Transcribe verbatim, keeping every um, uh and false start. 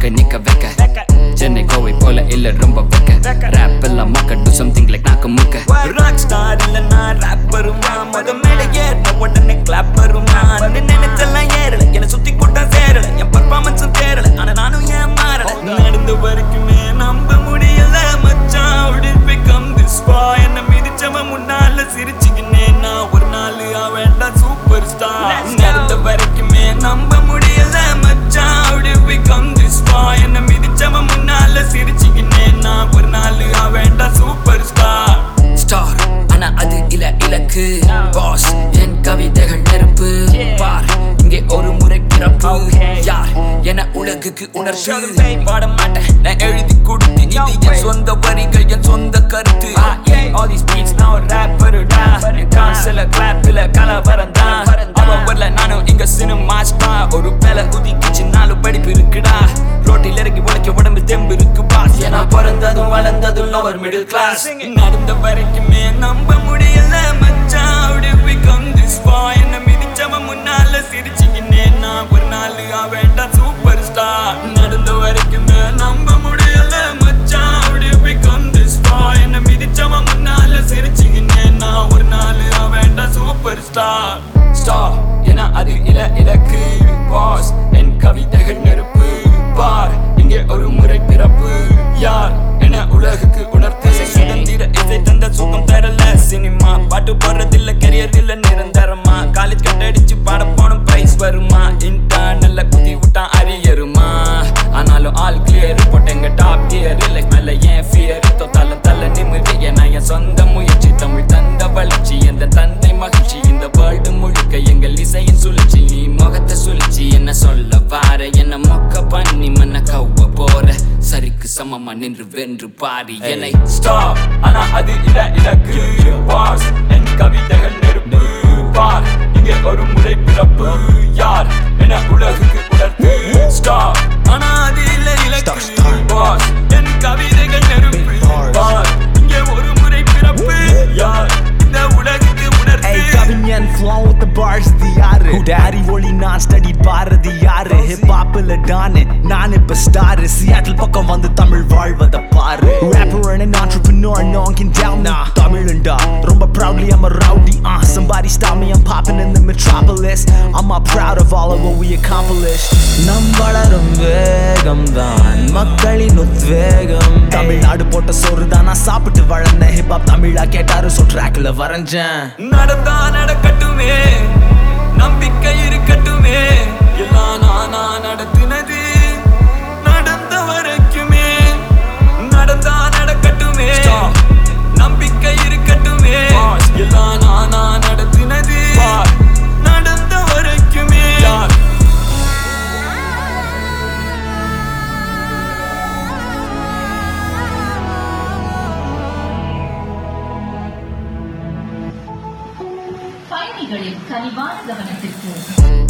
கை நிக்க வைக்க சென்னை கோவை போல இல்ல ரொம்ப வைக்க ரேப் எல்லாம் மொக்க do something like நாக்கு முக்க ராக் ஸ்டார் இல்ல நான் ராப்பருமா மொத மேல ஏறின உடனே கிளாப்பருமா நினைச்செல்லாம் ஏறல என்ன சுத்தி கூட்டா சேரல என் பர்ஃபார்மன்ஸும் தேரல ஆனா நானும் ஏன் மாறல நடந்த வரைக்குமே நம்ப முடியல மச்சான் how did become this boy என்ன மிதிச்சவன் முன்னால சிரிச்சுக்கினே நான் ஒரு நாள் அவன்டா சூப்பர் ஸ்டார் நடந்த வரைக்குமே நம்ப முடியல மச்சான் how did become this boy என்ன மிதிச்சவன் முன்னால சிரிச்சுக்கினே நான் ஒரு நாள் அவன்டா சூப்பர் ஸ்டார் ஸ்டார் ஆனா அது இல்ல இலக்கு பாஸ் என் கவிதைகள் நெருப்பு பார் இங்கே ஒரு முறை பிறப்பு யார் என உலகுக்கு உணர்ச்சி பாட மாட்டேன் நான் எழுதி கொடுத்து இது என் சொந்த வரிகள் என் சொந்த கருத்து all these beats now rapper டா என் காசுல கிளாப்ல கலவரம் தான் அவன் வரல நானும் இங்க சினிமா ஸ்டார் ஒரு பேல உதிக்கிச்சு நாலு படிப்பு இருக்குடா ரோட்டில் இறங்கி உழைக்க உடம்பு தெம்பு இருக்கு பாஸ் ஏன்னா பிறந்ததும் வளர்ந்ததும் லோவர் மிடில் கிளாஸ் நடந்த வரைக்குமே நம்ப முடியல மச்சான் how did become this boy என்ன மிதிச்சவன் முன்னால சிரிச்சுக்கினே நான் ஒரு நாள் அவன்டா சூப்பர் ஸ்டார் நடந்த வரைக்குமே நம்ப முடியல மச்சான் how did become this boy என்ன மிதிச்சவன் முன்னால சிரிச்சுக்கினே நான் ஒரு நாள் அவன்டா சூப்பர் ஸ்டார் ஸ்டார் ஏன்னா அது இல இலக்கு பாஸ் என் கவிதைகள் நெருப்பு பார் இங்கே ஒரு முறை பிறப்பு யார் என உலகுக்கு உணர்த்து சுதந்திர இசை தந்த சுகம் தரல சினிமா பாட்டு போடுறதில்ல கரியர் இல்ல நிரந்தரமா காலேஜ் கட்டடிச்சு பாட போன பிரைஸ் வருமா இன்டர்னல்ல குதி விட்டான் அரியருமா ஆனாலும் ஆல் கிளியர் போட்டேங்க டாப் கியர் இல்லை மேல ஏன் ஃபியர் தோத்தால தள்ள நிம்மதிய நான் என் சொந்த முயற்சி தமிழ் தந்த வளர்ச்சி எந்த தந்தை மகிழ்ச்சி இந்த வேர்ல்டு முழுக்க எங்கள் இசையின் சுழற்சி நீ முகத்தை சுழிச்சு என்ன சொல்ல வார என்ன மொக்க பண்ணி மன்ன கவ்வ போற சரிக்கு சமமா நின்று வென்று பாரி என்னை ஸ்டாப் ஆனா அது இல்ல இலக்கு பாஸ் என் கவிதைகள் நெருப்பு பார் இங்கே ஒரு முறை பிறப்பு யார் என உலகுக்கு உணர்த்து ஸ்டாப் ஆனா அது இல்ல இலக்கு பாஸ் என் கவிதைகள் நெருப்பு பார் இங்கே ஒரு முறை பிறப்பு யார் இந்த உலகுக்கு உணர்த்து கவிஞன் flow with the bars தி யாரு டாரி ஒளி நான் ஸ்டடி பாரதி யாரு ஹிப் ஹாப்ல டான் நான் இப்ப ஸ்டார் சியாட்டில் பக்கம் வந்து தமிழ் வாழ்வத பாரு rapper and an entrepreneur no one can doubt me தமிழண்டா ரொம்ப proudly I'm a rowdy uh somebody stop me I'm popping in the metropolis I'm all proud of all of what we accomplished நம் வளரும் வேகம் தான் மக்களின் உத்வேகம் தமிழ்நாடு போட்ட சோறு தான் நான் சாப்பிட்டு வளர்ந்தேன் ஹிப் ஹாப் தமிழா கேட்டாரு சோ ட்ராக்ல வரைஞ்சேன் நடந்தா நடக்கட்டுமே நம்பிக்கை இருக்கட்டுமே எல்லாம் நானா நடத்தினது நடந்த வரைக்குமே நடந்தா நடக்கட்டுமே நம்பிக்கை இருக்கட்டுமே எல்லாம் நானா நடத்தினது நடந்த வரைக்குமே பயணிகளின் கனிவான கவனத்திற்கு